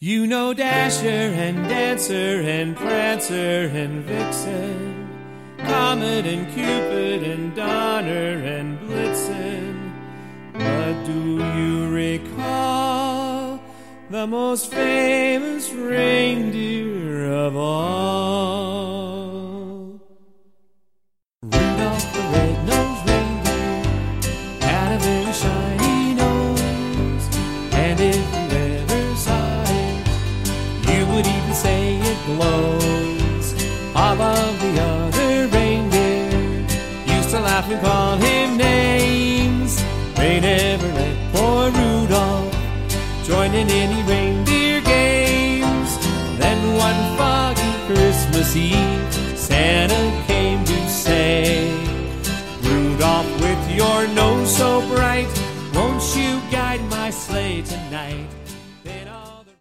You know Dasher and Dancer and Prancer and Vixen, Comet and Cupid and Donner and Blitzen. But do you recall the most famous reindeer of all? Rudolph the red-nosed reindeer had a very shiny nose, and if you ever saw it, you would even say it glows. All of the other reindeer used to laugh and call him names. They never let poor Rudolph join in any reindeer games. Then one foggy Christmas Eve,